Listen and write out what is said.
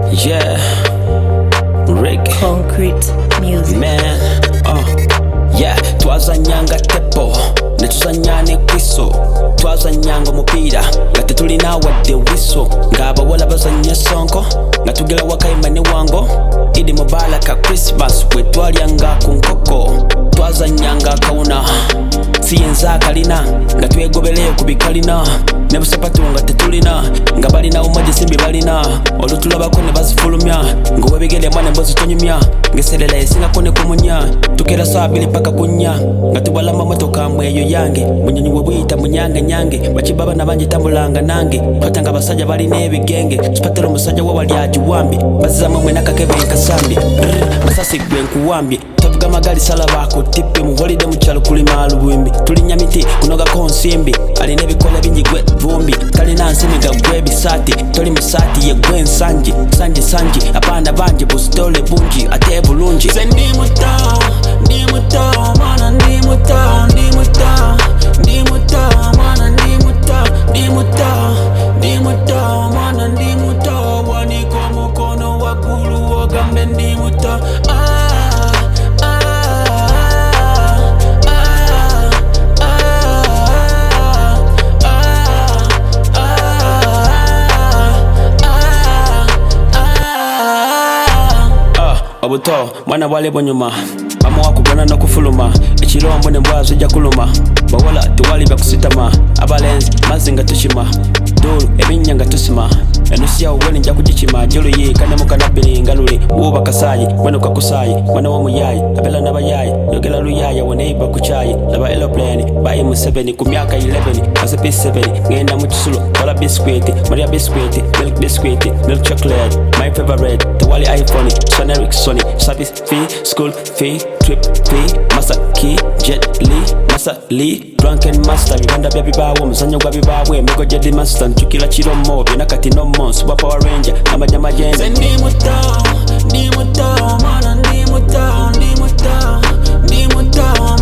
Yeah, Rick Concrete music. man, yeah, twazanyanga tepo netuzanyane kwiso, twazanyanga omupiira nga tetulina wadde wiso, ng'abawala bazanya sonko nga tugera wakayima ne wango. Idi Mubaraka Christmas bwe twalyanga ku nkoko, twazanyanga akawuna siyenza akalina nga twegobeleyo ku bikalina, ne busapatu nga tetulina nga balina umoja simbi balina olutulabako ne bazifulumya ng'owebigere mwana mbozi tonyumya ng'eserera esingako ne kumunya tukera saa 2 paka kunya nga tubalamba motoka mweyo yange munyonyi bwe buyita munyange nyange bakibaba nabanje tambulanga nange twatanga abasajja balina ebigenge sipatero omusajja wawali agiwambye bazizamu mwe nakakebe nkasambi masasi gwe nkuwambye tavuga magali salabako tippe mu holiday mu kyalo kulima alubwimbi tulinya miti kunogako nsimbi alina ebikola bingi gwe vumbi talina nsimiga gwe bisati toli musati ye gwe nsanji sanji abaana banje busitole bungi ate bulungi ze ndi muto mwana ndi muto mwana ndi muto mwana ndi muto waniko mukono waggulu ogambe ndi muto obuto mwana bwale bonyuma bamuwa kugona n'okufuluma ekirombo ne mbwazo ejja kuluma bawala tewali bakusitama abalenzi mazzi nga tukima dulu ebinnya nga tusima enusu yawo bwene nja kugikima joluyi kanemu kanabbiri ngalule wuuba kasaayi mwene kakusaayi mwana w'omuyayi abela n'abayayi yogera luyaaya weneiba ku kyayi laba aeroplane bayi mu 7 ku myaka 11 kase P7 ngenda mu kisulo kola biskwiti maria biskwiti milk biskwiti milk chocolate my favorite tewali iPhone Sony Ericsson service fee school fee trip fee masaki jet li masali drunken master bibanda bya bibawo muzanyo gwa bibawo emigo jedi master nchukila chiromo byona kati no mo super power ranger amajamajenze ndi muto mwana ndi muto